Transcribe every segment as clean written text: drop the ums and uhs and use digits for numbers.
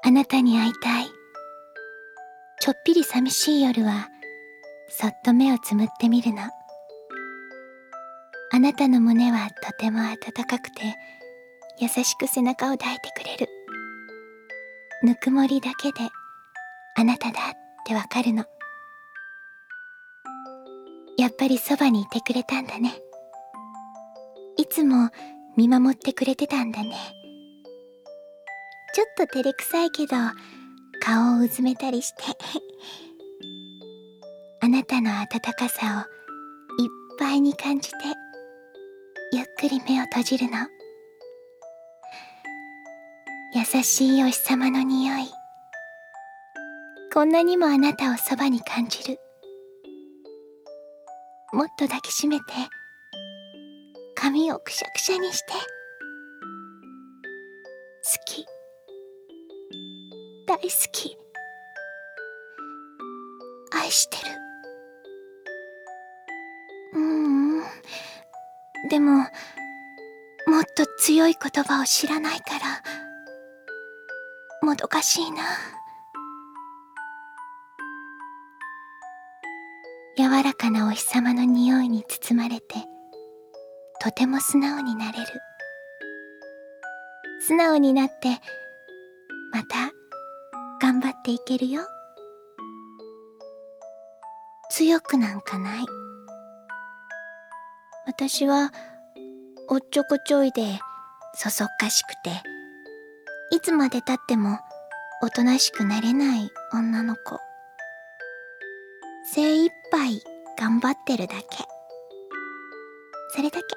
あなたに会いたい。ちょっぴり寂しい夜はそっと目をつむってみるの。あなたの胸はとても温かくて優しく背中を抱いてくれる。ぬくもりだけであなただってわかるの。やっぱりそばにいてくれたんだね。いつも見守ってくれてたんだね。ちょっと照れくさいけど顔をうずめたりしてあなたの温かさをいっぱいに感じてゆっくり目を閉じるの。優しいお日様の匂い、こんなにもあなたをそばに感じる。もっと抱きしめて髪をくしゃくしゃにして。好き、大好き、愛してる。でももっと強い言葉を知らないからもどかしいな。柔らかなお日様の匂いに包まれてとても素直になれる。素直になってまた頑張っていけるよ。強くなんかない。私はおっちょこちょいでそそっかしくていつまでたってもおとなしくなれない女の子。精一杯頑張ってるだけ。それだけ。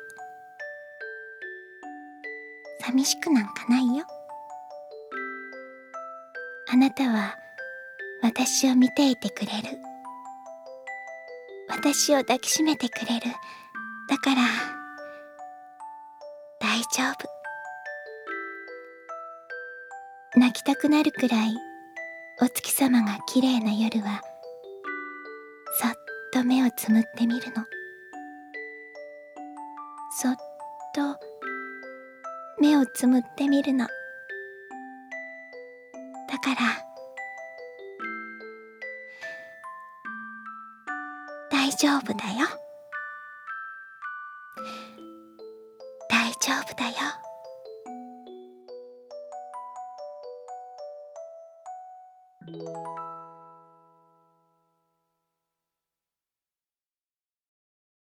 寂しくなんかないよ。あなたは私を見ていてくれる。私を抱きしめてくれる。だから大丈夫。泣きたくなるくらいお月様が綺麗な夜はそっと目をつむってみるの。そっと目をつむってみるの。だから大丈夫だよ。大丈夫だよ。